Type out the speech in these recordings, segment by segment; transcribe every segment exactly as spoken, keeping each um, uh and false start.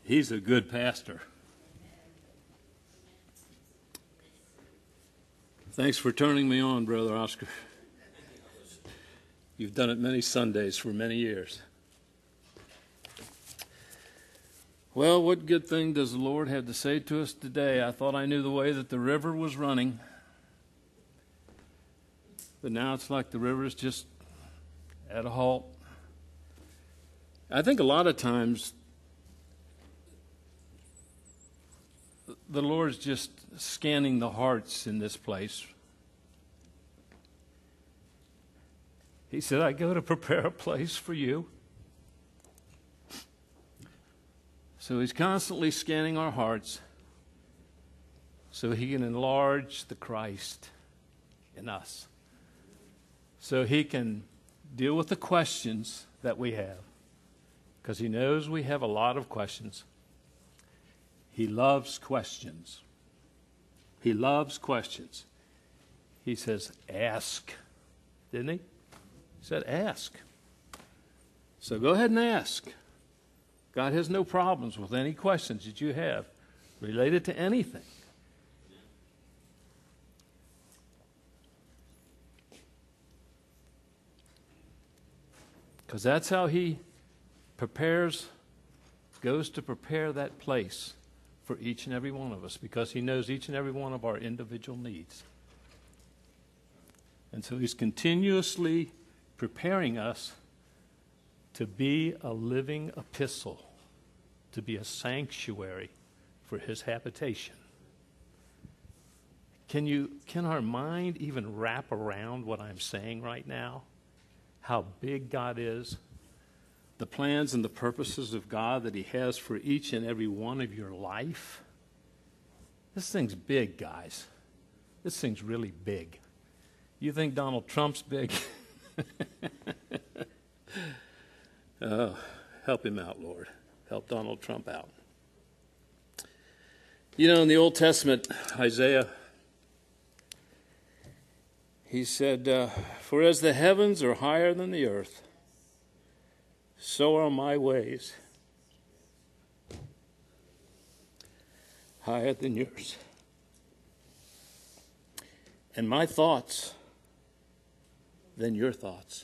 He's a good pastor. Thanks for turning me on, Brother Oscar. You've done it many Sundays for many years. Well, what good thing does the Lord have to say to us today? I thought I knew the way that the river was running, but now it's like the river is just at a halt. I think a lot of times the Lord's just scanning the hearts in this place. He said, I go to prepare a place for you. So he's constantly scanning our hearts so he can enlarge the Christ in us. So he can deal with the questions that we have. Because he knows we have a lot of questions. He loves questions. He loves questions. He says, ask. Didn't he? He said, ask. So go ahead and ask. God has no problems with any questions that you have related to anything. Because that's how he prepares, goes to prepare that place for each and every one of us, because he knows each and every one of our individual needs. And so he's continuously preparing us to be a living epistle, to be a sanctuary for his habitation. Can you, can our mind even wrap around what I'm saying right now? How big God is? The plans and the purposes of God that he has for each and every one of your life? This thing's big, guys. This thing's really big. You think Donald Trump's big? Oh, help him out, Lord. Help Donald Trump out. You know, in the Old Testament, Isaiah, he said, uh, for as the heavens are higher than the earth, so are my ways higher than yours, and my thoughts than your thoughts.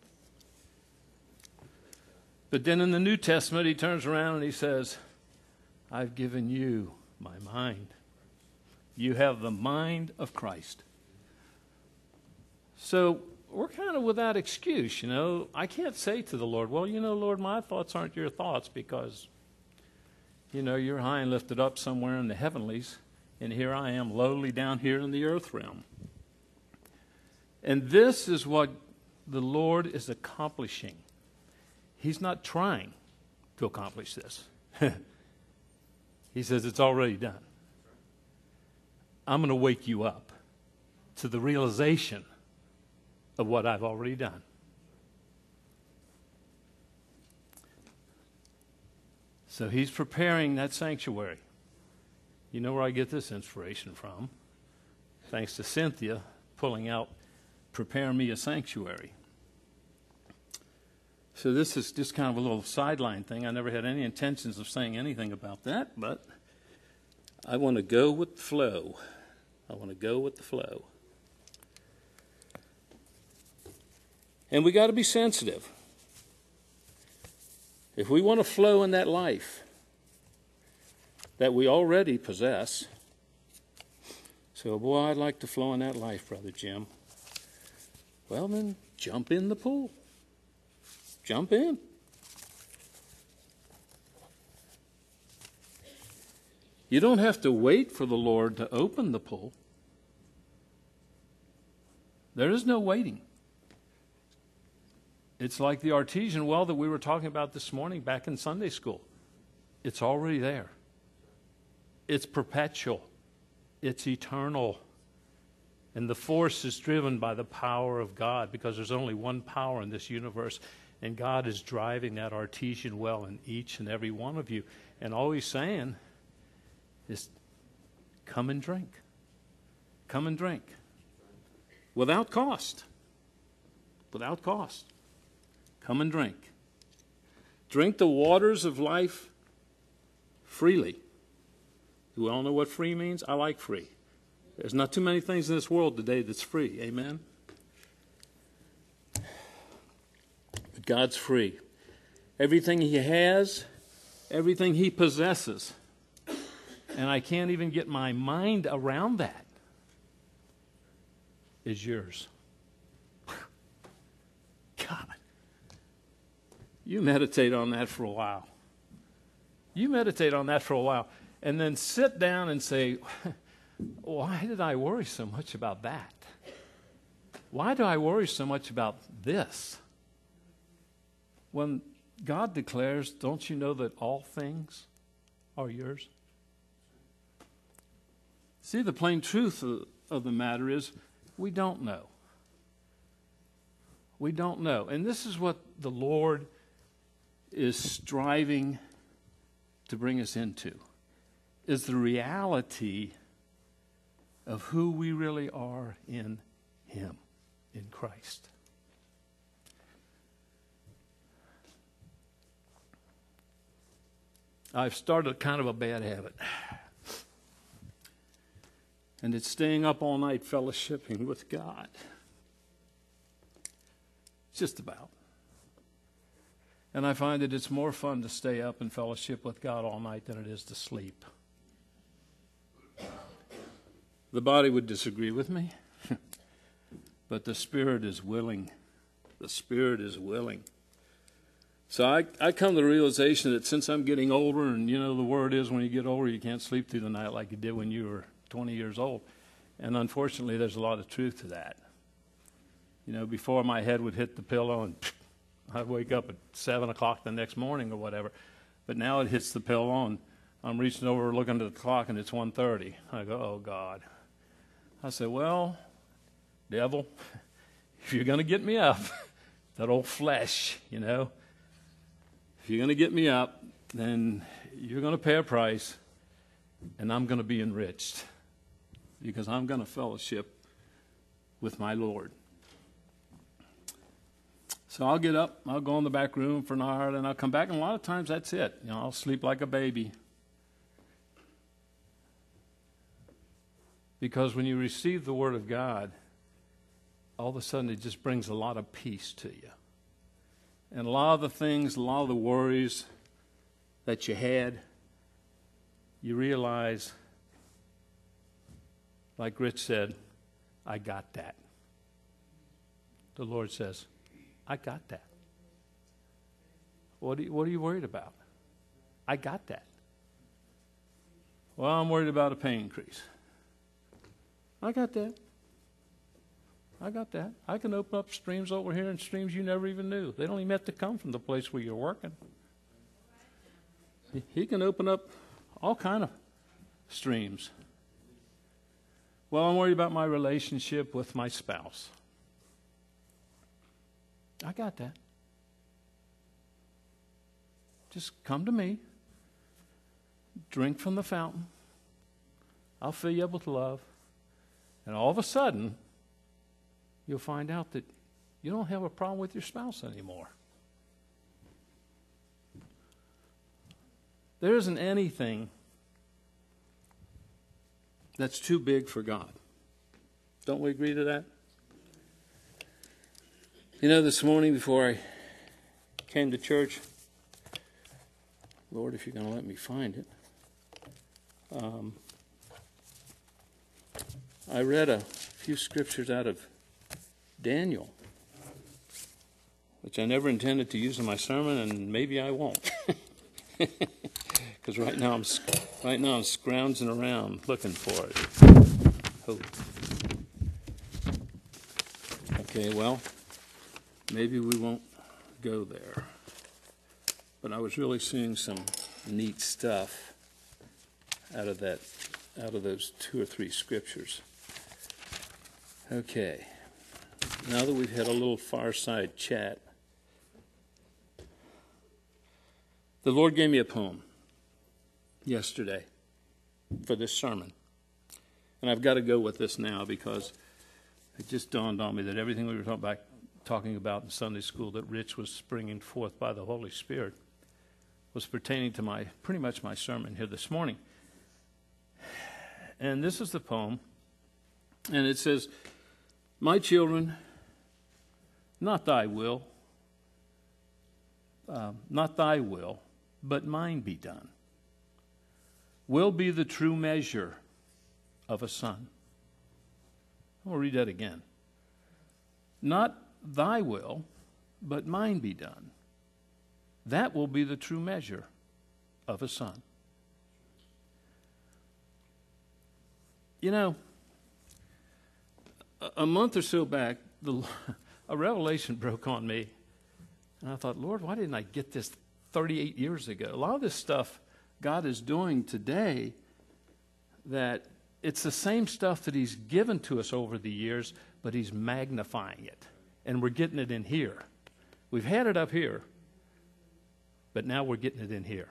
But then in the New Testament, he turns around and he says, I've given you my mind. You have the mind of Christ. So we're kind of without excuse, you know. I can't say to the Lord, well, you know, Lord, my thoughts aren't your thoughts because, you know, you're high and lifted up somewhere in the heavenlies, and here I am lowly down here in the earth realm. And this is what the Lord is accomplishing. He's not trying to accomplish this. He says it's already done. I'm going to wake you up to the realization of what I've already done. So he's preparing that sanctuary. You know where I get this inspiration from? Thanks to Cynthia pulling out, prepare me a sanctuary. So this is just kind of a little sideline thing. I never had any intentions of saying anything about that, but I want to go with the flow. I want to go with the flow. And we got to be sensitive. If we want to flow in that life that we already possess, so, boy, I'd like to flow in that life, Brother Jim. Well, then, jump in the pool. Jump in. You don't have to wait for the Lord to open the pool. There is no waiting. It's like the artesian well that we were talking about this morning back in Sunday school. It's already there. It's perpetual. It's eternal. And the force is driven by the power of God, because there's only one power in this universe. And God is driving that artesian well in each and every one of you. And all he's saying is, come and drink. Come and drink. Without cost. Without cost. Come and drink. Drink the waters of life freely. Do we all know what free means? I like free. There's not too many things in this world today that's free. Amen? But God's free. Everything he has, everything he possesses. And I can't even get my mind around that. Is yours. God. You meditate on that for a while. You meditate on that for a while. And then sit down and say, why did I worry so much about that? Why do I worry so much about this? When God declares, don't you know that all things are yours? See, the plain truth of, of the matter is, we don't know. We don't know. And this is what the Lord is striving to bring us into, is the reality of who we really are in him, in Christ. I've started kind of a bad habit. And it's staying up all night fellowshipping with God. Just about. And I find that it's more fun to stay up and fellowship with God all night than it is to sleep. The body would disagree with me, but the spirit is willing. The spirit is willing. So I, I come to the realization that since I'm getting older, and you know the word is when you get older you can't sleep through the night like you did when you were twenty years old. And unfortunately there's a lot of truth to that. You know, before my head would hit the pillow and I'd wake up at seven o'clock the next morning or whatever. But now it hits the pillow and I'm reaching over looking at the clock and it's one thirty. I go, oh God. I say, well, devil, if you're going to get me up, that old flesh, you know, if you're going to get me up, then you're going to pay a price and I'm going to be enriched because I'm going to fellowship with my Lord. So I'll get up, I'll go in the back room for an hour, and I'll come back, and a lot of times that's it. You know, I'll sleep like a baby. Because when you receive the Word of God, all of a sudden it just brings a lot of peace to you. And a lot of the things, a lot of the worries that you had, you realize, like Rich said, I got that. The Lord says, I got that. What are you, what are you worried about? I got that. Well, I'm worried about a pay increase. I got that. I got that. I can open up streams over here and streams you never even knew. They don't even have to come from the place where you're working. He can open up all kind of streams. Well, I'm worried about my relationship with my spouse. I got that. Just come to me. Drink from the fountain. I'll fill you up with love. And all of a sudden, you'll find out that you don't have a problem with your spouse anymore. There isn't anything that's too big for God. Don't we agree to that? You know, this morning before I came to church, Lord, if you're going to let me find it, um, I read a few scriptures out of Daniel, which I never intended to use in my sermon, and maybe I won't, because right now I'm right now I'm scrounging around looking for it. Oh. Okay, well, maybe we won't go there, but I was really seeing some neat stuff out of that, out of those two or three scriptures. Okay, now that we've had a little fireside chat, the Lord gave me a poem yesterday for this sermon. And I've got to go with this now because it just dawned on me that everything we were talking about, talking about in Sunday school that Rich was bringing forth by the Holy Spirit was pertaining to my, pretty much my sermon here this morning. And this is the poem. And it says, "My children, not thy will, uh, not thy will, but mine be done, will be the true measure of a son." I'm going to read that again. "Not thy will, but mine be done. That will be the true measure of a son." You know, a, a month or so back, the, a revelation broke on me. And I thought, Lord, why didn't I get this thirty-eight years ago? A lot of this stuff God is doing today, that it's the same stuff that he's given to us over the years, but he's magnifying it. And we're getting it in here. We've had it up here, but now we're getting it in here.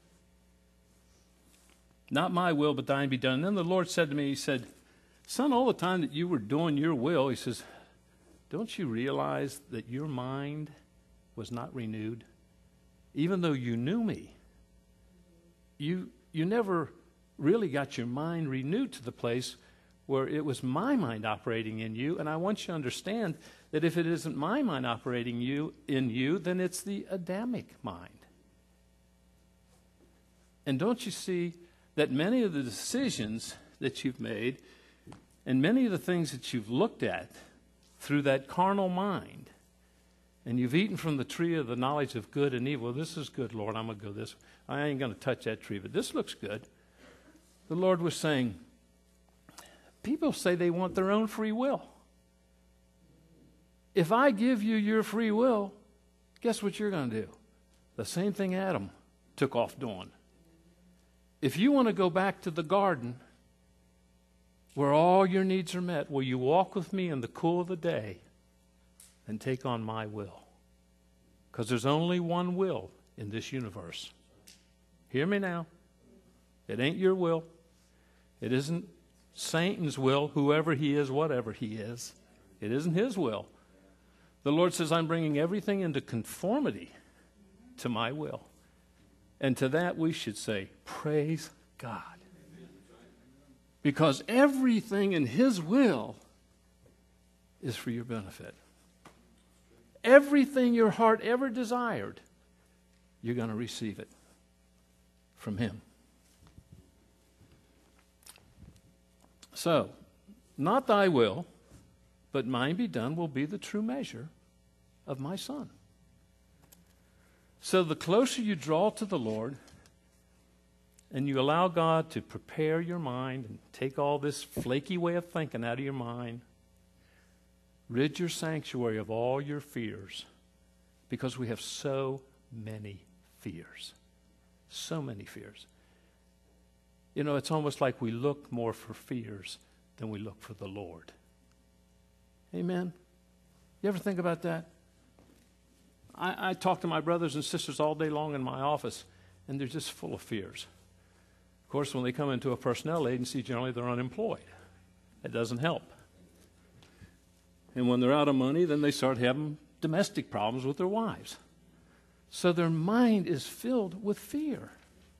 "Not my will, but thine be done." And then the Lord said to me, he said, "Son, all the time that you were doing your will," he says, "don't you realize that your mind was not renewed? Even though you knew me, you, you never really got your mind renewed to the place where it was my mind operating in you. And I want you to understand that if it isn't my mind operating you in you, then it's the Adamic mind. And don't you see that many of the decisions that you've made and many of the things that you've looked at through that carnal mind, and you've eaten from the tree of the knowledge of good and evil. This is good, Lord. I'm going to go this way. I ain't going to touch that tree, but this looks good. The Lord was saying, people say they want their own free will. If I give you your free will, guess what you're going to do? The same thing Adam took off doing. If you want to go back to the garden where all your needs are met, will you walk with me in the cool of the day and take on my will? Because there's only one will in this universe. Hear me now. It ain't your will. It isn't Satan's will, whoever he is, whatever he is. It isn't his will. The Lord says, I'm bringing everything into conformity to my will. And to that we should say, praise God. Because everything in his will is for your benefit. Everything your heart ever desired, you're going to receive it from him. So, not thy will, but mine be done will be the true measure of my son. So the closer you draw to the Lord and you allow God to prepare your mind and take all this flaky way of thinking out of your mind, rid your sanctuary of all your fears, because we have so many fears. So many fears. You know, it's almost like we look more for fears than we look for the Lord. Amen? You ever think about that? I, I talk to my brothers and sisters all day long in my office, and they're just full of fears. Of course, when they come into a personnel agency, generally they're unemployed. That doesn't help. And when they're out of money, then they start having domestic problems with their wives. So their mind is filled with fear.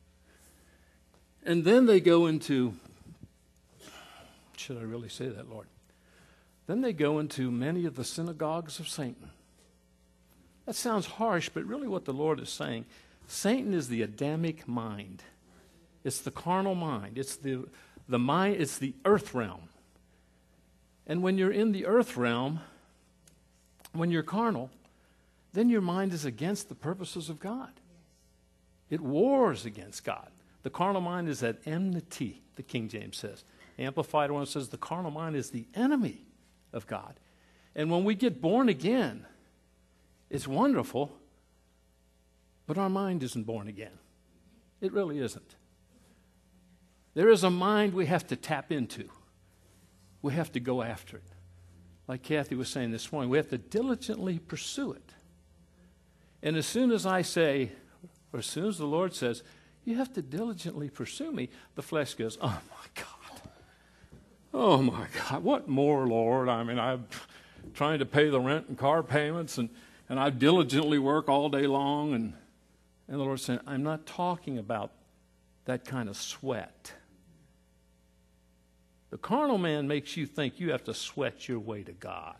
And then they go into, should I really say that, Lord? Then they go into many of the synagogues of Satan. That sounds harsh, but really what the Lord is saying, Satan is the Adamic mind. It's the carnal mind. It's the, the mind, it's the earth realm. And when you're in the earth realm, when you're carnal, then your mind is against the purposes of God. It wars against God. The carnal mind is at enmity, the King James says. The Amplified one says the carnal mind is the enemy of God. And when we get born again, it's wonderful, but our mind isn't born again. It really isn't. There is a mind we have to tap into. We have to go after it. Like Kathy was saying this morning, we have to diligently pursue it. And as soon as I say, or as soon as the Lord says, you have to diligently pursue me, the flesh goes, oh my God. Oh my God, what more, Lord? I mean, I'm trying to pay the rent and car payments, and, and I diligently work all day long. And And the Lord said, I'm not talking about that kind of sweat. The carnal man makes you think you have to sweat your way to God.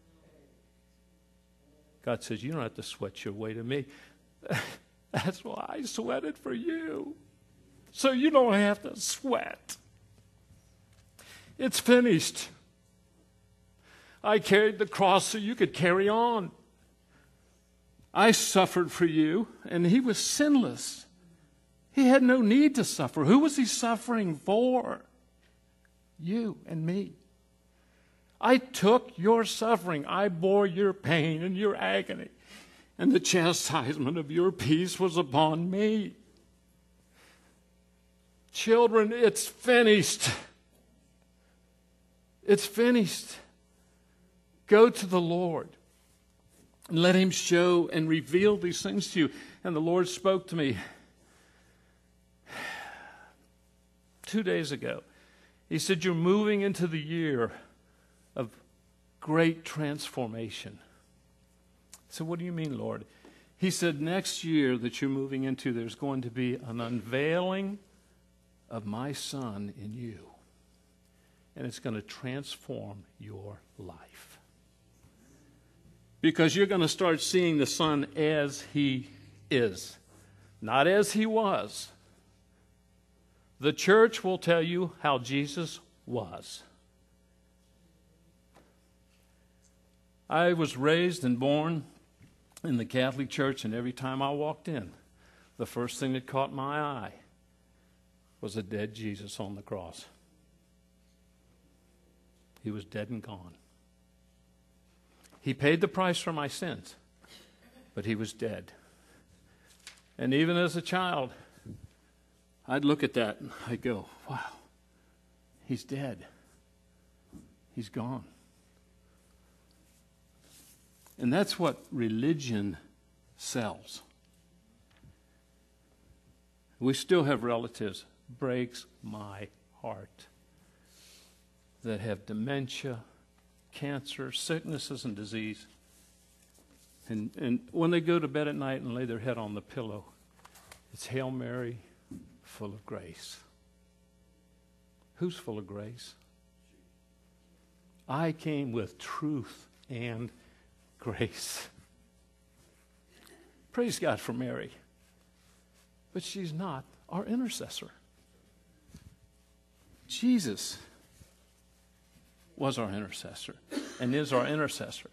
God says, you don't have to sweat your way to me. That's why I sweated for you. So you don't have to sweat. It's finished. I carried the cross so you could carry on. I suffered for you, and he was sinless. He had no need to suffer. Who was he suffering for? You and me. I took your suffering. I bore your pain and your agony. And the chastisement of your peace was upon me. Children, it's finished. It's finished. Go to the Lord and let him show and reveal these things to you. And the Lord spoke to me two days ago. He said, you're moving into the year of great transformation. I said, what do you mean, Lord? He said, next year that you're moving into, there's going to be an unveiling of my Son in you. And it's going to transform your life. Because you're going to start seeing the Son as he is, not as he was. The church will tell you how Jesus was. I was raised and born in the Catholic Church, and every time I walked in, the first thing that caught my eye was a dead Jesus on the cross. He was dead and gone. He paid the price for my sins, but he was dead. And even as a child, I'd look at that and I'd go, wow, he's dead. He's gone. And that's what religion sells. We still have relatives, breaks my heart, that have dementia, cancer, sicknesses, and disease. And, and when they go to bed at night and lay their head on the pillow, it's Hail Mary, full of grace. Who's full of grace? I came with truth and grace. Praise God for Mary. But she's not our intercessor. Jesus was our intercessor and is our intercessor.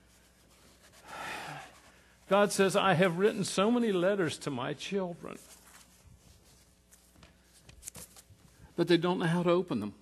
God says, I have written so many letters to my children, but they don't know how to open them.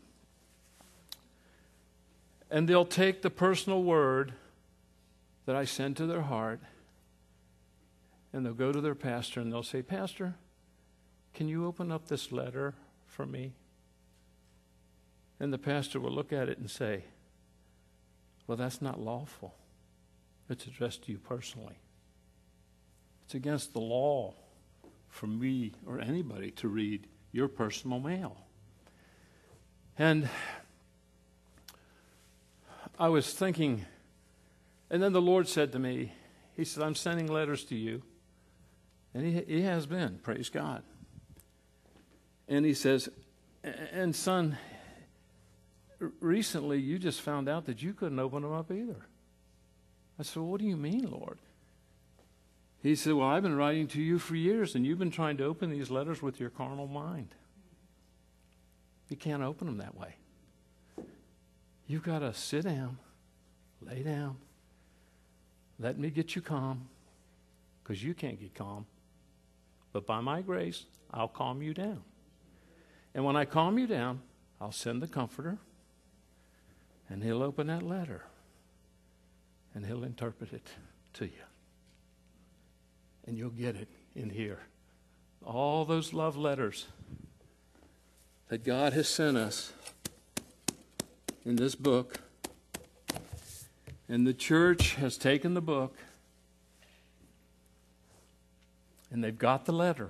And they'll take the personal word that I send to their heart, and they'll go to their pastor and they'll say, Pastor, can you open up this letter for me? And the pastor will look at it and say, well, that's not lawful. It's addressed to you personally. It's against the law for me or anybody to read your personal mail. And I was thinking, and then the Lord said to me, he said, I'm sending letters to you. And he, he has been, praise God. And he says, and son, recently you just found out that you couldn't open them up either. I said, well, what do you mean, Lord? He said, well, I've been writing to you for years, and you've been trying to open these letters with your carnal mind. You can't open them that way. You've got to sit down, lay down, let me get you calm, because you can't get calm. But by my grace, I'll calm you down. And when I calm you down, I'll send the Comforter, and he'll open that letter, and he'll interpret it to you. And you'll get it in here. All those love letters that God has sent us in this book. And the church has taken the book, and they've got the letter.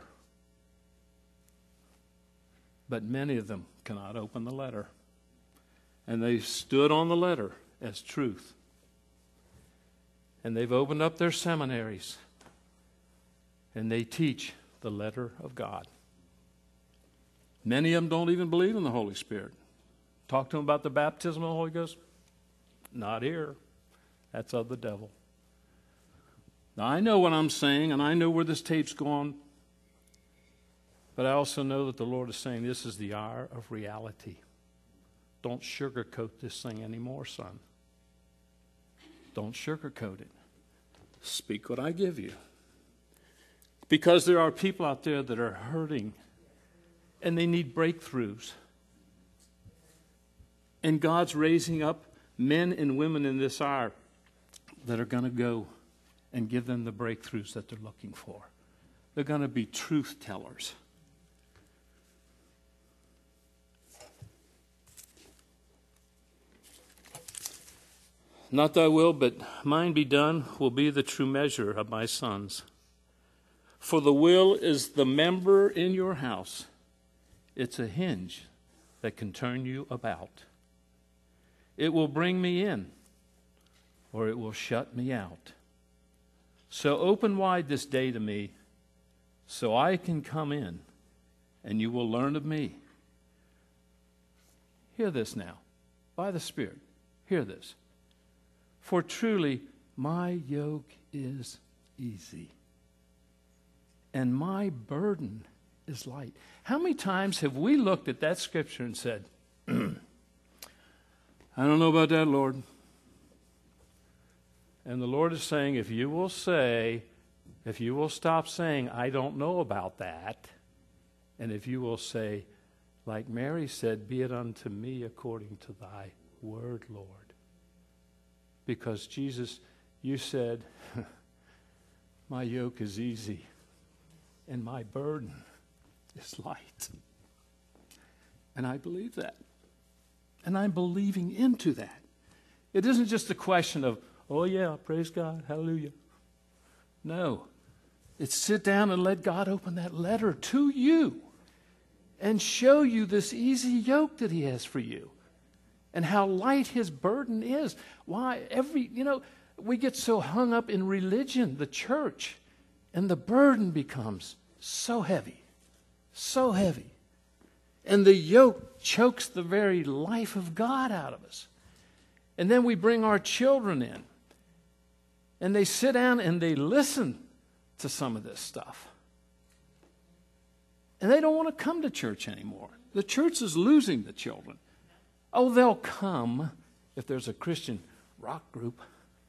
But many of them cannot open the letter. And they stood on the letter as truth. And they've opened up their seminaries. And they teach the letter of God. Many of them don't even believe in the Holy Spirit. Talk to them about the baptism of the Holy Ghost. Not here. That's of the devil. Now, I know what I'm saying, and I know where this tape's going, but I also know that the Lord is saying this is the hour of reality. Don't sugarcoat this thing anymore, son. Don't sugarcoat it. Speak what I give you. Because there are people out there that are hurting, and they need breakthroughs. And God's raising up men and women in this hour that are going to go and give them the breakthroughs that they're looking for. They're going to be truth tellers. Not thy will, but mine be done, will be the true measure of my sons. For the will is the member in your house. It's a hinge that can turn you about. It will bring me in, or it will shut me out. So open wide this day to me, so I can come in, and you will learn of me. Hear this now, by the Spirit. Hear this. For truly, my yoke is easy, and my burden is light. How many times have we looked at that scripture and said, I don't know about that, Lord. And the Lord is saying, if you will say, if you will stop saying, I don't know about that, and if you will say, like Mary said, be it unto me according to thy word, Lord. Because Jesus, you said, my yoke is easy and my burden is light. And I believe that. And I'm believing into that. It isn't just a question of, oh yeah, praise God, hallelujah. No. It's sit down and let God open that letter to you and show you this easy yoke that he has for you. And how light his burden is. Why, every, you know, we get so hung up in religion, the church, and the burden becomes so heavy, so heavy. And the yoke chokes the very life of God out of us. And then we bring our children in, and they sit down and they listen to some of this stuff. And they don't want to come to church anymore. The church is losing the children. Oh, they'll come if there's a Christian rock group.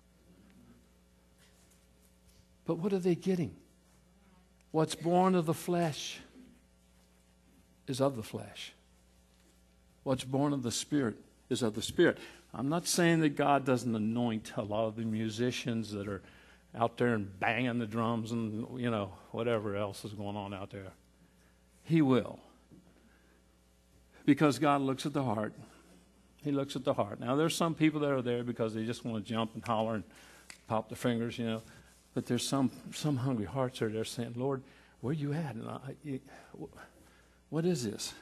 But what are they getting? What's born of the flesh is of the flesh. What's born of the Spirit is of the Spirit. I'm not saying that God doesn't anoint a lot of the musicians that are out there and banging the drums and, you know, whatever else is going on out there. He will. Because God looks at the heart. He looks at the heart. Now, there's some people that are there because they just want to jump and holler and pop their fingers, you know. But there's some some hungry hearts that are there saying, Lord, where you at? And I, you, what is this?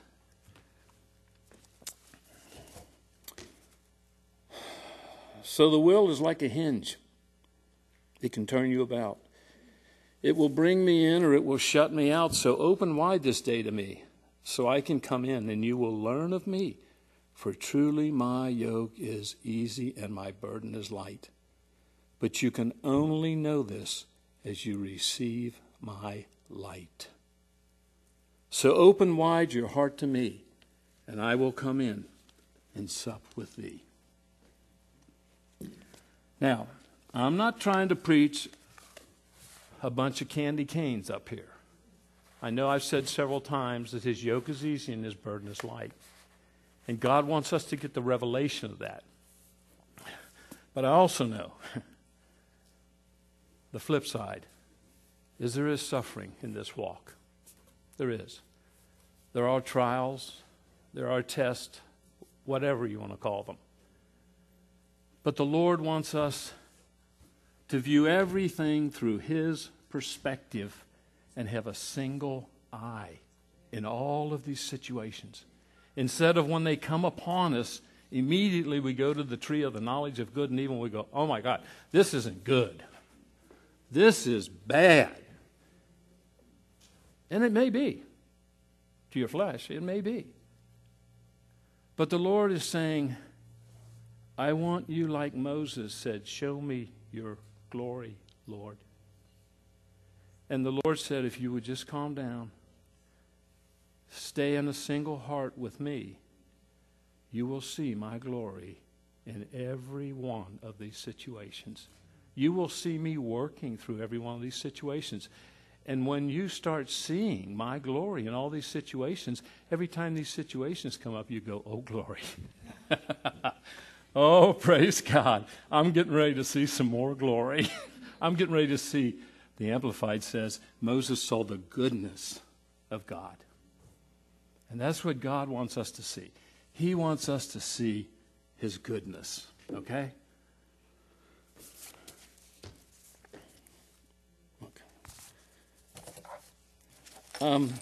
So the will is like a hinge. It can turn you about. It will bring me in or it will shut me out. So open wide this day to me so I can come in and you will learn of me. For truly my yoke is easy and my burden is light. But you can only know this as you receive my light. So open wide your heart to me, and I will come in and sup with thee. Now, I'm not trying to preach a bunch of candy canes up here. I know I've said several times that his yoke is easy and his burden is light. And God wants us to get the revelation of that. But I also know the flip side is there is suffering in this walk. There is. There are trials. There are tests, whatever you want to call them. But the Lord wants us to view everything through his perspective and have a single eye in all of these situations. Instead of when they come upon us, immediately we go to the tree of the knowledge of good and evil and we go, oh my God, this isn't good. This is bad. And it may be. To your flesh, it may be. But the Lord is saying, I want you, like Moses said, show me your glory, Lord. And the Lord said, if you would just calm down, stay in a single heart with me, you will see my glory in every one of these situations. You will see me working through every one of these situations. And when you start seeing my glory in all these situations, every time these situations come up, you go, oh, glory. Oh, praise God. I'm getting ready to see some more glory. I'm getting ready to see, the Amplified says, Moses saw the goodness of God. And that's what God wants us to see. He wants us to see his goodness. Okay? Okay. Um,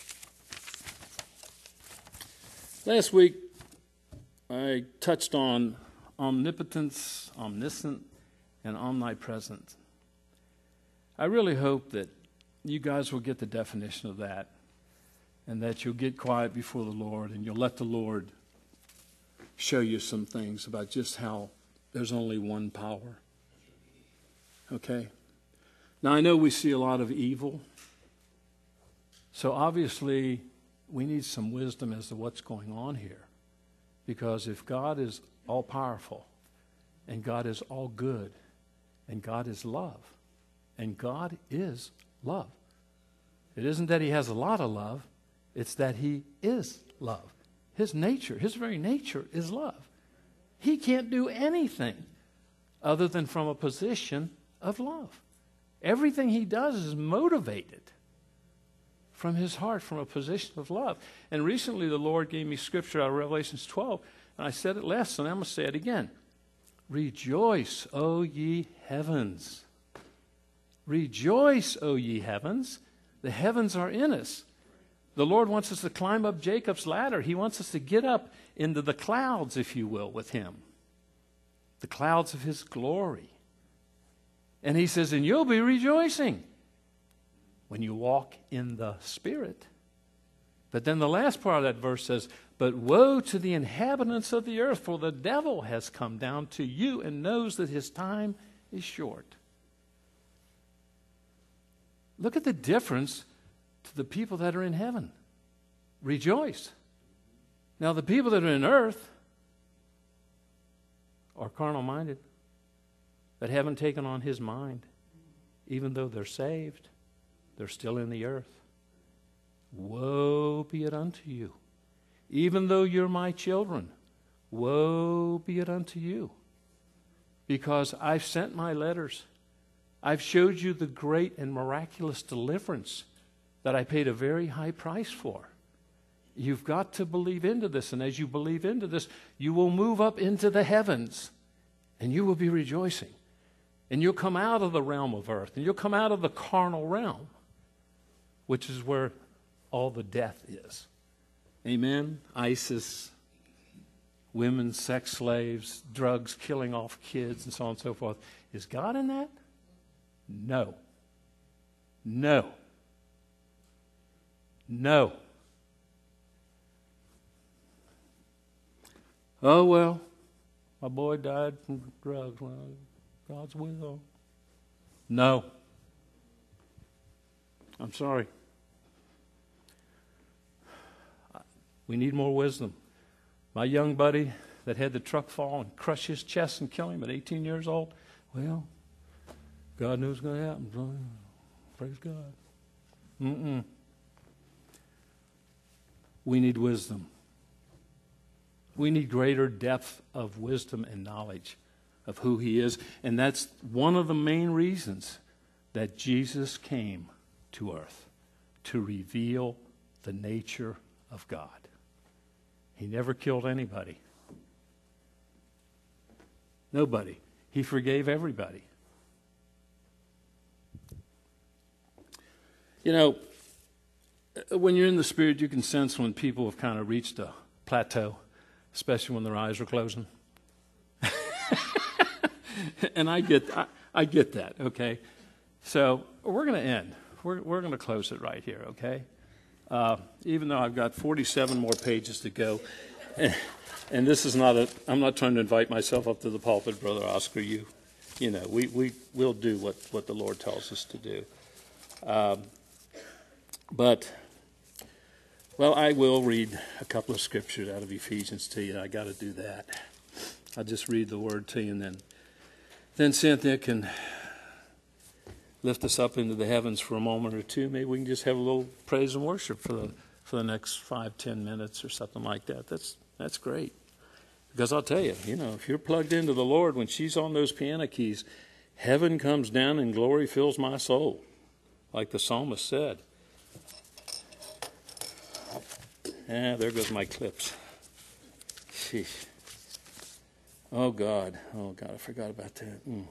last week, I touched on omnipotence, omniscient, and omnipresent. I really hope that you guys will get the definition of that, and that you'll get quiet before the Lord, and you'll let the Lord show you some things about just how there's only one power. Okay? Now, I know we see a lot of evil, so obviously we need some wisdom as to what's going on here. Because if God is all-powerful, and God is all good, and God is love, and God is love. It isn't that he has a lot of love, it's that he is love. His nature, his very nature is love. He can't do anything other than from a position of love. Everything he does is motivated from his heart, from a position of love. And recently the Lord gave me scripture out of Revelation twelve, and I said it last, and I'm going to say it again. Rejoice, O ye heavens. Rejoice, O ye heavens. The heavens are in us. The Lord wants us to climb up Jacob's ladder. He wants us to get up into the clouds, if you will, with him. The clouds of his glory. And he says, and you'll be rejoicing when you walk in the Spirit. But then the last part of that verse says, but woe to the inhabitants of the earth, for the devil has come down to you and knows that his time is short. Look at the difference to the people that are in heaven. Rejoice. Now, the people that are in earth are carnal-minded, that haven't taken on his mind. Even though they're saved, they're still in the earth. Woe be it unto you. Even though you're my children, woe be it unto you. Because I've sent my letters. I've showed you the great and miraculous deliverance that I paid a very high price for. You've got to believe into this, and as you believe into this, you will move up into the heavens, and you will be rejoicing. And you'll come out of the realm of earth, and you'll come out of the carnal realm, which is where all the death is. Amen? ISIS, women, sex slaves, drugs, killing off kids, and so on and so forth. Is God in that? No. No. No. Oh, well, my boy died from drugs. Well, God's will. No. I'm sorry. We need more wisdom. My young buddy that had the truck fall and crush his chest and kill him at eighteen years old, well, God knew it was going to happen. Praise God. Mm-mm. We need wisdom. We need greater depth of wisdom and knowledge of who he is. And that's one of the main reasons that Jesus came to earth, to reveal the nature of God. He never killed anybody. Nobody. He forgave everybody. You know, when you're in the Spirit, you can sense when people have kind of reached a plateau, especially when their eyes are closing. And I get, I, I get that, okay? So we're going to end. we're, we're going to close it right here, okay? Uh, even though I've got forty-seven more pages to go. And, and this is not a, I'm not trying to invite myself up to the pulpit, Brother Oscar. You, you know, we, we will do what, what the Lord tells us to do. Um, but, well, I will read a couple of scriptures out of Ephesians to you. I got to do that. I'll just read the word to you, and then, then Cynthia can lift us up into the heavens for a moment or two. Maybe we can just have a little praise and worship for the for the next five, ten minutes or something like that. That's that's great. Because I'll tell you, you know, if you're plugged into the Lord, when she's on those piano keys, heaven comes down and glory fills my soul, like the psalmist said. Ah, there goes my clips. Sheesh. Oh, God. Oh, God, I forgot about that. Mm.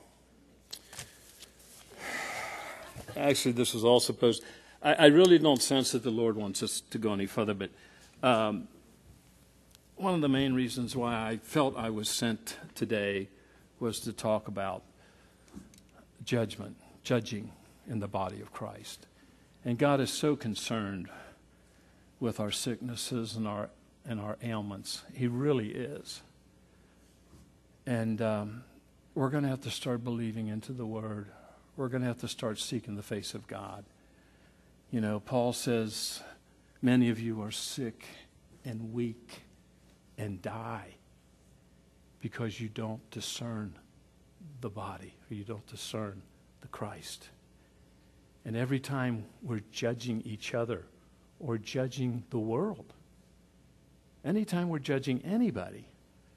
Actually, this was all supposed... I, I really don't sense that the Lord wants us to go any further, but um, one of the main reasons why I felt I was sent today was to talk about judgment, judging in the body of Christ. And God is so concerned with our sicknesses and our and our ailments. He really is. And um, we're going to have to start believing into the Word. We're going to have to start seeking the face of God. You know, Paul says, many of you are sick and weak and die because you don't discern the body, or you don't discern the Christ. And every time we're judging each other or judging the world, anytime we're judging anybody,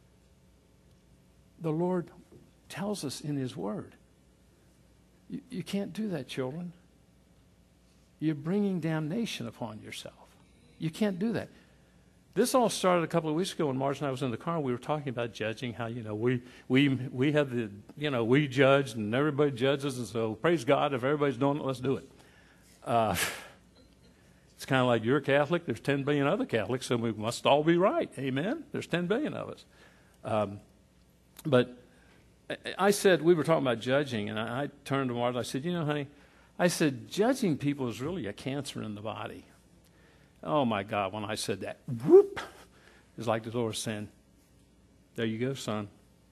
the Lord tells us in His Word, you, you can't do that, children. You're bringing damnation upon yourself. You can't do that. This all started a couple of weeks ago when Marge and I was in the car, and we were talking about judging, how, you know, we we we have the, you know, we judge and everybody judges, and so praise God, if everybody's doing it, let's do it. Uh, it's kind of like you're a Catholic, there's ten billion other Catholics, so we must all be right. Amen? There's ten billion of us. Um, but I said, we were talking about judging, and I, I turned to Marge, I said, you know, honey, I said, judging people is really a cancer in the body. Oh, my God, when I said that, whoop, it's like the Lord saying, there you go, son.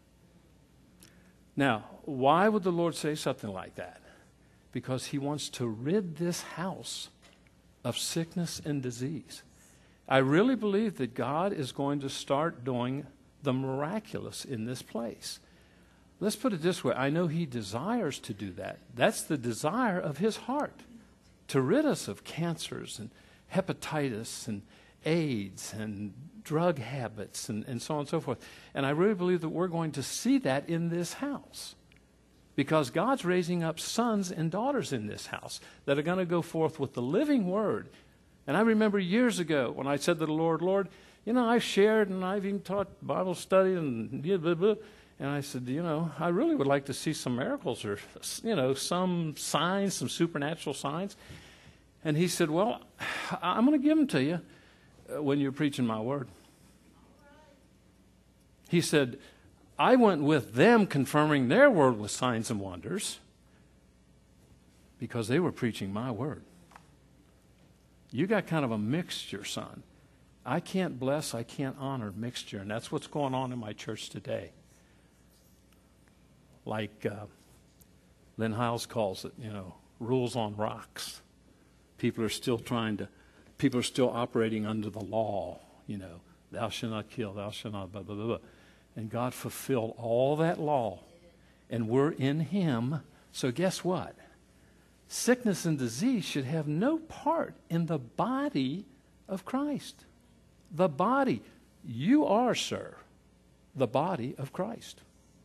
Now, why would the Lord say something like that? Because He wants to rid this house of sickness and disease. I really believe that God is going to start doing the miraculous in this place. Let's put it this way. I know He desires to do that. That's the desire of His heart, to rid us of cancers and hepatitis and AIDS and drug habits and, and so on and so forth. And I really believe that we're going to see that in this house, because God's raising up sons and daughters in this house that are going to go forth with the living Word. And I remember years ago when I said to the Lord, Lord, you know, I've shared and I've even taught Bible study and blah, blah, blah. And I said, you know, I really would like to see some miracles or, you know, some signs, some supernatural signs. And He said, well, I'm going to give them to you when you're preaching my word. He said, I went with them confirming their word with signs and wonders because they were preaching my word. You got kind of a mixture, son. I can't bless, I can't honor mixture. And that's what's going on in my church today. Like uh, Lynn Hiles calls it, you know, rules on rocks. People are still trying to, people are still operating under the law, you know, thou shalt not kill, thou shalt not, blah, blah, blah, blah. And God fulfilled all that law, and we're in Him. So guess what? Sickness and disease should have no part in the body of Christ. The body. You are, sir, the body of Christ.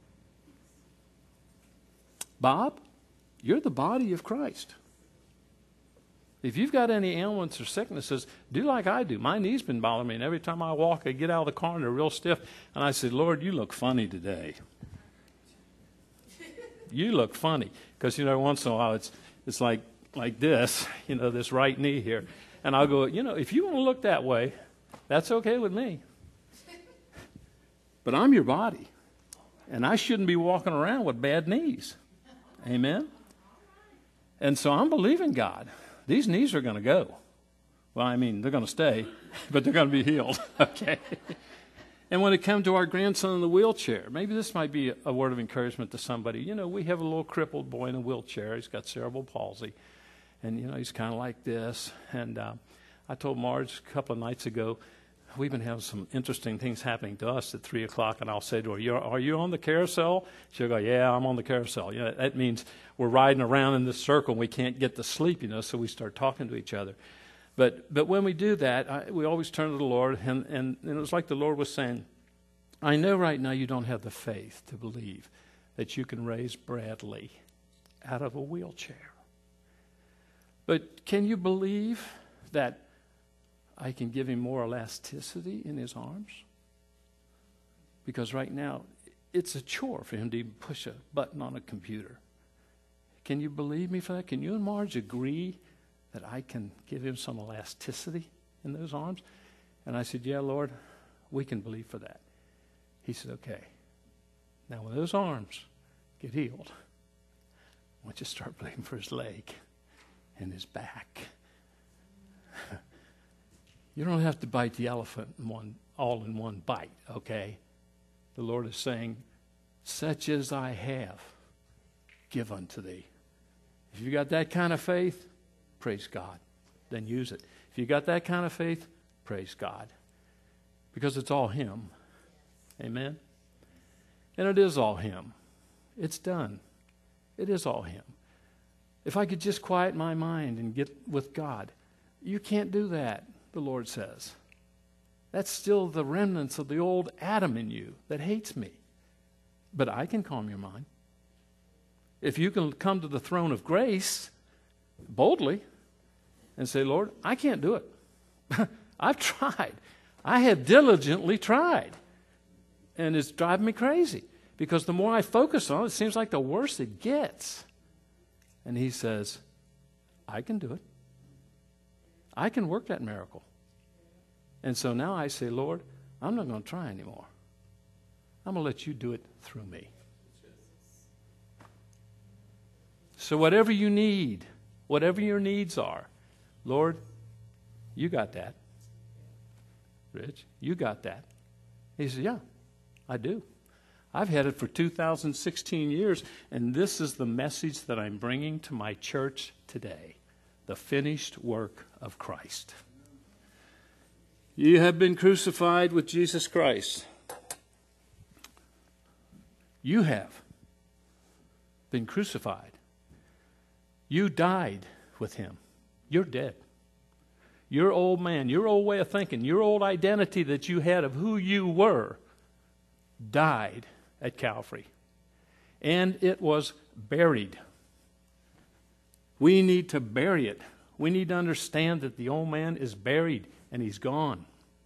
Bob, you're the body of Christ. If you've got any ailments or sicknesses, do like I do. My knee's been bothering me, and every time I walk, I get out of the car and they're real stiff. And I said, Lord, you look funny today. You look funny. Because, you know, once in a while it's it's like like this, you know, this right knee here. And I'll go, you know, if you want to look that way, that's okay with me. But I'm your body. And I shouldn't be walking around with bad knees. Amen? And so I'm believing God these knees are going to go. Well, I mean, they're going to stay, but they're going to be healed. Okay. And when it comes to our grandson in the wheelchair, maybe this might be a word of encouragement to somebody. You know, we have a little crippled boy in a wheelchair. He's got cerebral palsy. And, you know, he's kind of like this. And uh, I told Marge a couple of nights ago, we've been having some interesting things happening to us at three o'clock. And I'll say to her, You're, are you on the carousel? She'll go, yeah, I'm on the carousel. You know, that means we're riding around in this circle and we can't get to sleep, you know, so we start talking to each other. But but when we do that, I, we always turn to the Lord, and, and, and it was like the Lord was saying, I know right now you don't have the faith to believe that you can raise Bradley out of a wheelchair. But can you believe that I can give him more elasticity in his arms? Because right now, it's a chore for him to even push a button on a computer. Can you believe me for that? Can you and Marge agree that I can give him some elasticity in those arms? And I said, yeah, Lord, we can believe for that. He said, okay. Now when those arms get healed, I want you to start believing for his leg and his back. You don't have to bite the elephant in one, all in one bite, okay? The Lord is saying, such as I have, give unto thee. If you got that kind of faith, praise God. Then use it. If you got that kind of faith, praise God. Because it's all him. Amen? And it is all him. It's done. It is all him. If I could just quiet my mind and get with God, you can't do that, the Lord says. That's still the remnants of the old Adam in you that hates me. But I can calm your mind. If you can come to the throne of grace boldly and say, Lord, I can't do it. I've tried. I have diligently tried. And it's driving me crazy. Because the more I focus on it, it seems like the worse it gets. And he says, I can do it. I can work that miracle. And so now I say, Lord, I'm not going to try anymore. I'm going to let you do it through me. So whatever you need, whatever your needs are, Lord, you got that. Rich, you got that. He said, yeah, I do. I've had it for two thousand sixteen years, and this is the message that I'm bringing to my church today. The finished work of Christ. You have been crucified with Jesus Christ. You have been crucified. You died with him. You're dead. Your old man, your old way of thinking, your old identity that you had of who you were died at Calvary. And it was buried. We need to bury it. We need to understand that the old man is buried and he's gone.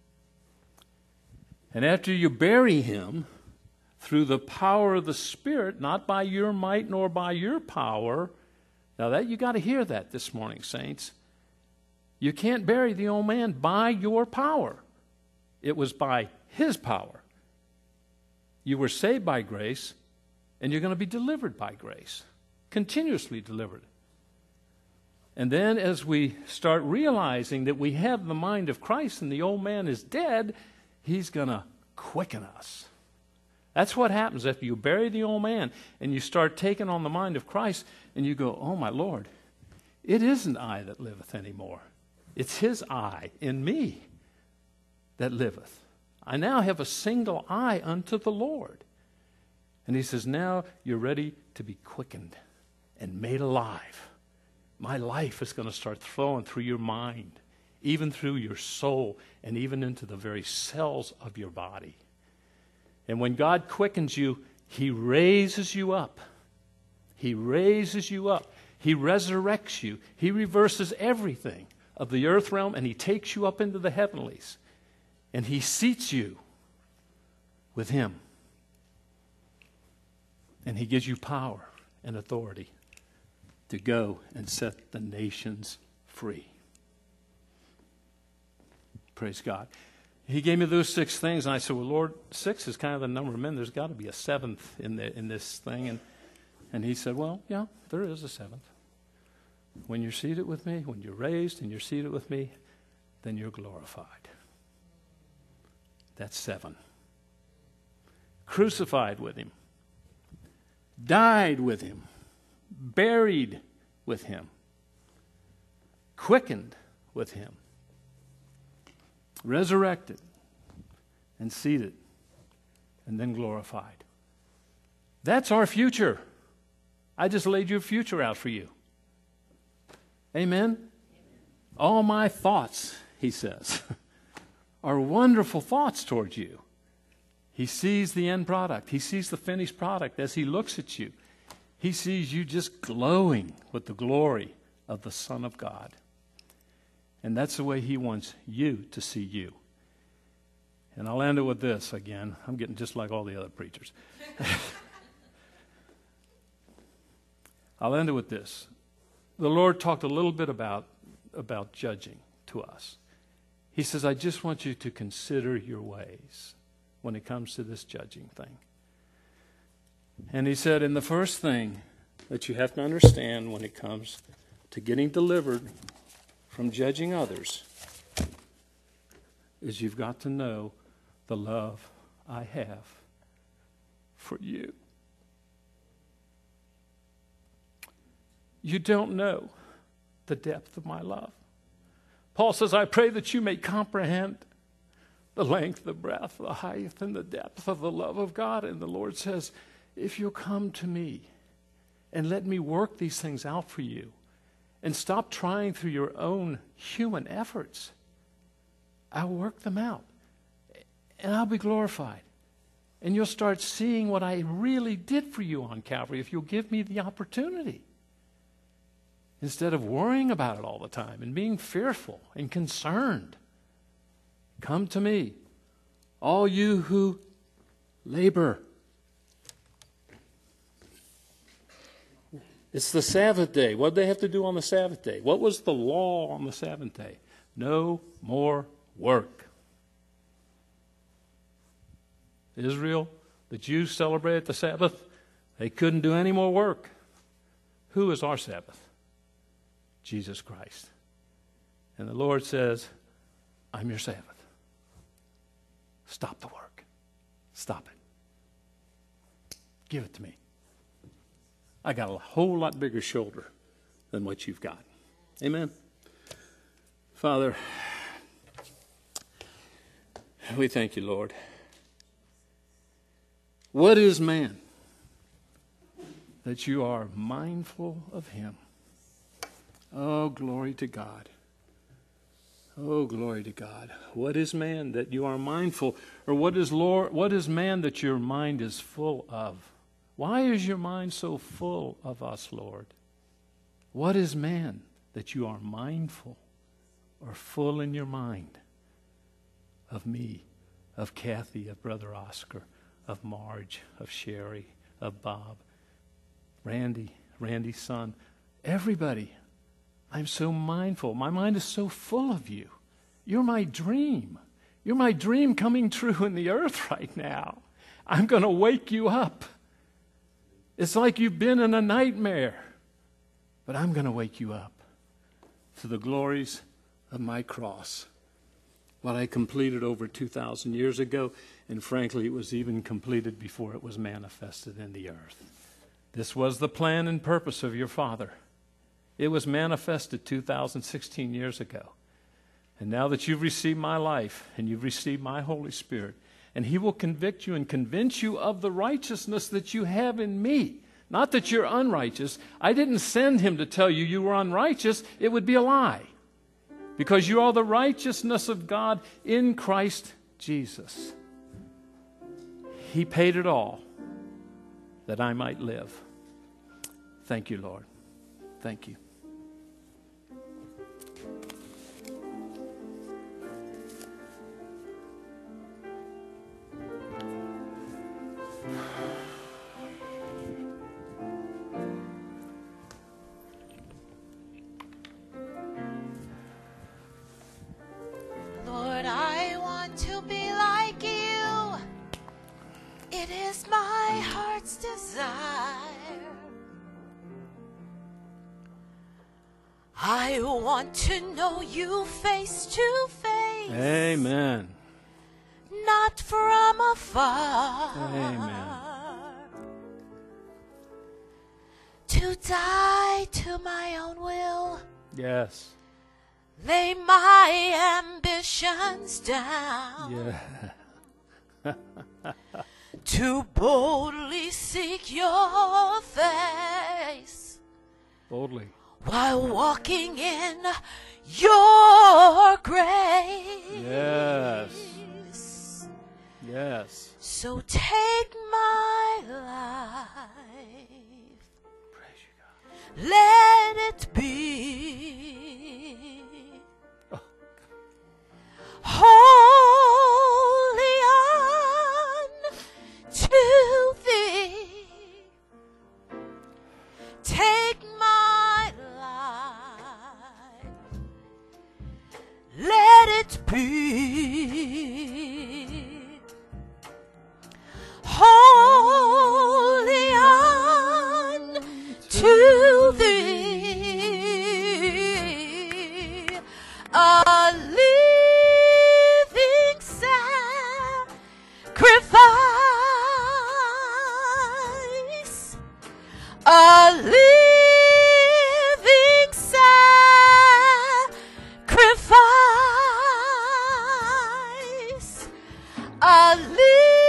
And after you bury him, through the power of the Spirit, not by your might nor by your power. Now that you got to hear that this morning, saints. You can't bury the old man by your power. It was by his power. You were saved by grace, and you're going to be delivered by grace. Continuously delivered. And then as we start realizing that we have the mind of Christ and the old man is dead, he's going to quicken us. That's what happens after you bury the old man and you start taking on the mind of Christ and you go, oh my Lord, it isn't I that liveth anymore. It's his I in me that liveth. I now have a single eye unto the Lord. And he says, now you're ready to be quickened and made alive. My life is going to start flowing through your mind, even through your soul, and even into the very cells of your body. And when God quickens you, he raises you up. He raises you up. He resurrects you. He reverses everything of the earth realm, and he takes you up into the heavenlies. And he seats you with him. And he gives you power and authority to go and set the nations free. Praise God. He gave me those six things, and I said, well, Lord, six is kind of the number of men. There's got to be a seventh in the, in this thing. And, and he said, well, yeah, there is a seventh. When you're seated with me, when you're raised and you're seated with me, then you're glorified. That's seven. Crucified with him, died with him, buried with him, quickened with him, resurrected and seated, and then glorified. That's our future. I just laid your future out for you. Amen? All my thoughts, he says, are wonderful thoughts towards you. He sees the end product. He sees the finished product as he looks at you. He sees you just glowing with the glory of the Son of God. And that's the way he wants you to see you. And I'll end it with this again. I'm getting just like all the other preachers. I'll end it with this. The Lord talked a little bit about, about judging to us. He says, I just want you to consider your ways when it comes to this judging thing. And he said, and the first thing that you have to understand when it comes to getting delivered from judging others is you've got to know the love I have for you. You don't know the depth of my love. Paul says, I pray that you may comprehend the length, the breadth, the height, and the depth of the love of God. And the Lord says, if you'll come to me and let me work these things out for you and stop trying through your own human efforts, I'll work them out and I'll be glorified. And you'll start seeing what I really did for you on Calvary if you'll give me the opportunity. Instead of worrying about it all the time and being fearful and concerned. Come to me, all you who labor. It's the Sabbath day. What did they have to do on the Sabbath day? What was the law on the Sabbath day? No more work. Israel, the Jews celebrated the Sabbath. They couldn't do any more work. Who is our Sabbath? Jesus Christ. And the Lord says, I'm your Sabbath. Stop the work. Stop it. Give it to me. I got a whole lot bigger shoulder than what you've got. Amen. Father, we thank you, Lord. What is man that you are mindful of him? Oh, glory to God. Oh, glory to God. What is man that you are mindful? Or what is Lord, what is man that your mind is full of? Why is your mind so full of us, Lord? What is man that you are mindful or full in your mind of me, of Kathy, of Brother Oscar, of Marge, of Sherry, of Bob, Randy, Randy's son, everybody? I'm so mindful. My mind is so full of you. You're my dream. You're my dream coming true in the earth right now. I'm going to wake you up. It's like you've been in a nightmare, but I'm going to wake you up to the glories of my cross. What I completed over two thousand years ago, and frankly, it was even completed before it was manifested in the earth. This was the plan and purpose of your Father. It was manifested two thousand sixteen years ago. And now that you've received my life and you've received my Holy Spirit, and he will convict you and convince you of the righteousness that you have in me. Not that you're unrighteous. I didn't send him to tell you you were unrighteous. It would be a lie. Because you are the righteousness of God in Christ Jesus. He paid it all that I might live. Thank you, Lord. Thank you. Lord, I want to be like you. It is my heart's desire. I want to know you face to face. Amen. Not from afar. Amen. To die to my own will. Yes. Lay my ambitions down. Yeah. To boldly seek your face. Boldly. While walking in your grace. Yes. Yes. So take my life. Praise you, God. Let it be Oh. holy unto thee. Take my life. Let it be holy unto thee, a living sacrifice, a living sacrifice, a living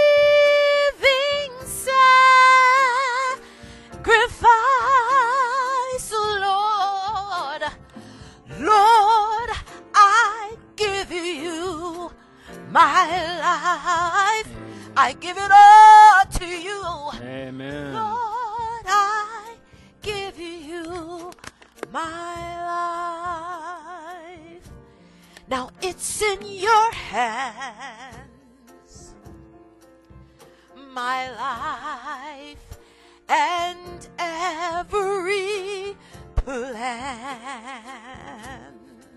sacrifice, Lord. Lord, I give you my life. I give it all to you. Amen. Lord, I give you my life. Now it's in your hands, my life and every plan.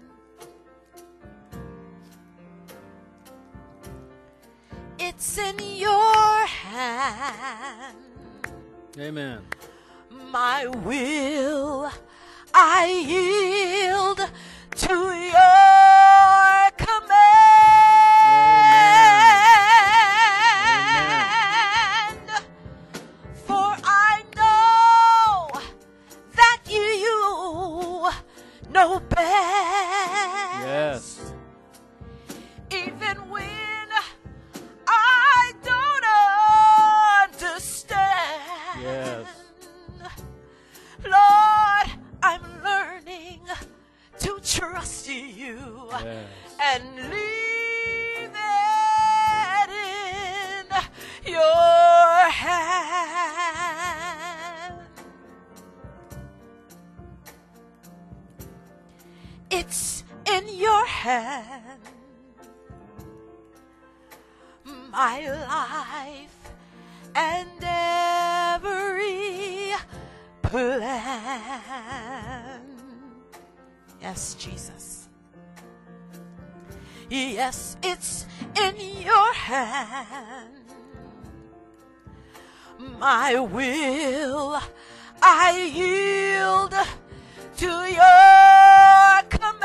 It's in your hand. Amen. My will I yield to your command. For I know that you know best. Yes. Even when I don't understand. Yes. Lord, I'm learning to trust you Yes. and leave it in your hand. It's in your hand, my life and every plan. Yes, Jesus. Yes, it's in your hand. My will I yield to your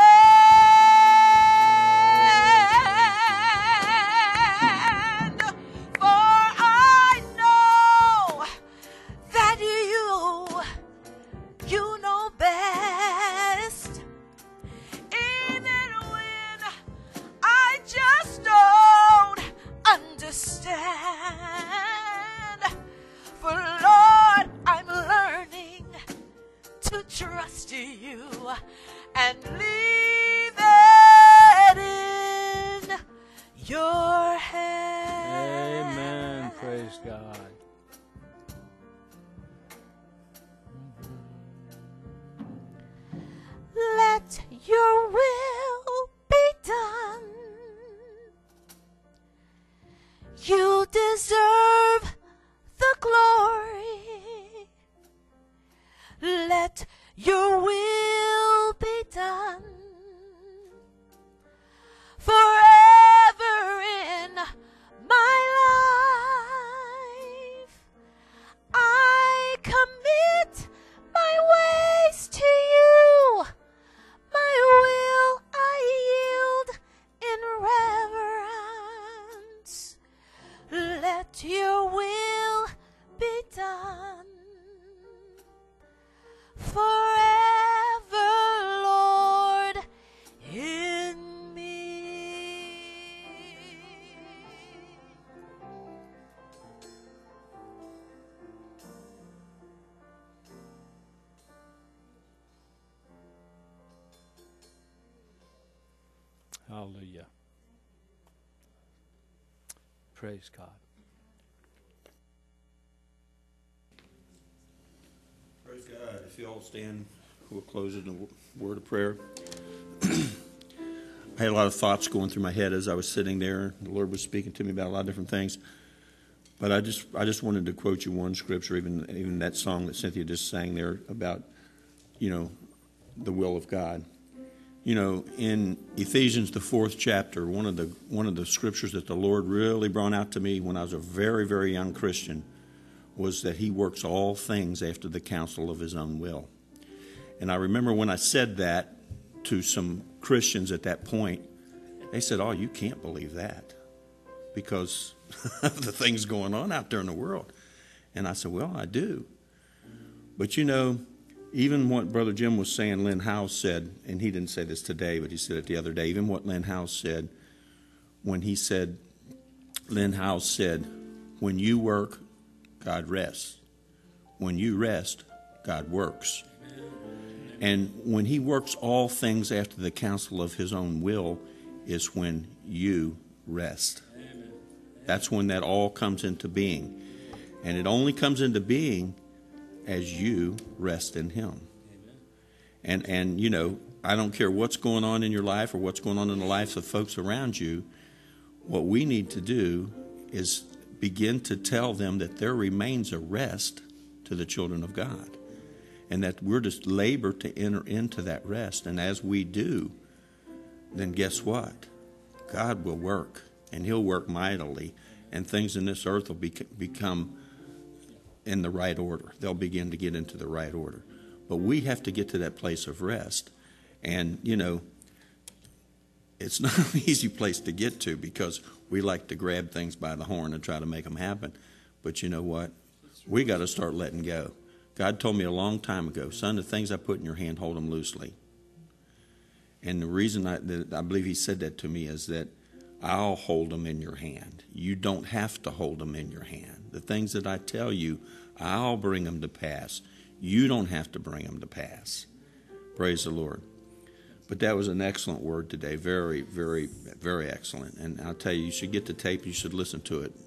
command. For I know that you, you know best. Even when I just don't understand. For Lord, I'm learning to trust you Hallelujah. Praise God. Praise God. If you all stand, we'll close it in a word of prayer. I had a lot of thoughts going through my head as I was sitting there. The Lord was speaking to me about a lot of different things. But I just I just wanted to quote you one scripture, even even that song that Cynthia just sang there about, you know, the will of God. You know, in Ephesians, the fourth chapter, one of the one of the scriptures that the Lord really brought out to me when I was a very, very young Christian was that he works all things after the counsel of his own will. And I remember when I said that to some Christians at that point, they said, "Oh, you can't believe that because of the things going on out there in the world." And I said, "Well, I do." But you know, even what Brother Jim was saying, Lynn Howes said, and he didn't say this today, but he said it the other day, even what Lynn Howes said, when he said, Lynn Howes said, when you work, God rests. When you rest, God works. And when he works all things after the counsel of his own will is when you rest. That's when that all comes into being. And it only comes into being as you rest in him. And, and you know, I don't care what's going on in your life or what's going on in the lives of folks around you. What we need to do is begin to tell them that there remains a rest to the children of God. And that we're just labor to enter into that rest. And as we do, then guess what? God will work. And he'll work mightily. And things in this earth will be, become in the right order. They'll begin to get into the right order. But we have to get to that place of rest. And, you know, it's not an easy place to get to because we like to grab things by the horn and try to make them happen. But you know what? We got to start letting go. God told me a long time ago, son, the things I put in your hand, hold them loosely. And the reason I, that I believe he said that to me is that I'll hold them in your hand. You don't have to hold them in your hand. The things that I tell you, I'll bring them to pass. You don't have to bring them to pass. Praise the Lord. But that was an excellent word today. Very, very, very excellent. And I'll tell you, you should get the tape. You should listen to it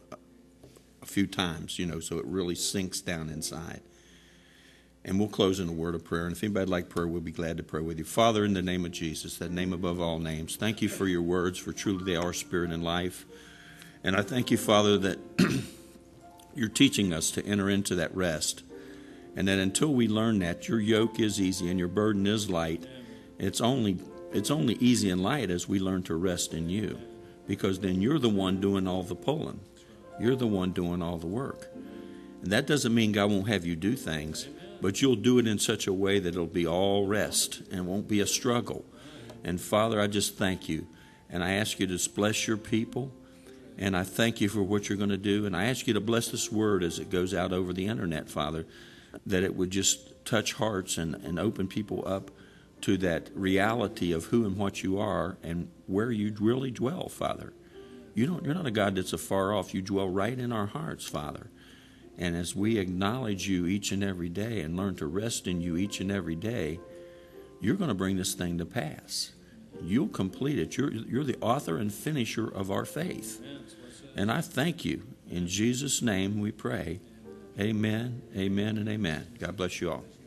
a few times, you know, so it really sinks down inside. And we'll close in a word of prayer. And if anybody would like prayer, we'll be glad to pray with you. Father, in the name of Jesus, that name above all names, thank you for your words, for truly they are spirit and life. And I thank you, Father, that you're teaching us to enter into that rest. And that until we learn that, your yoke is easy and your burden is light. It's only, it's only easy and light as we learn to rest in you. Because then you're the one doing all the pulling. You're the one doing all the work. And that doesn't mean God won't have you do things. But you'll do it in such a way that it'll be all rest and won't be a struggle. And Father, I just thank you. And I ask you to bless your people. And I thank you for what you're going to do. And I ask you to bless this word as it goes out over the internet, Father, that it would just touch hearts and, and open people up to that reality of who and what you are and where you really dwell, Father. You don't, you're not a God that's afar off. You dwell right in our hearts, Father. And as we acknowledge you each and every day and learn to rest in you each and every day, you're going to bring this thing to pass. You'll complete it. You're, you're the author and finisher of our faith. And I thank you. In Jesus' name we pray. Amen, amen, and amen. God bless you all.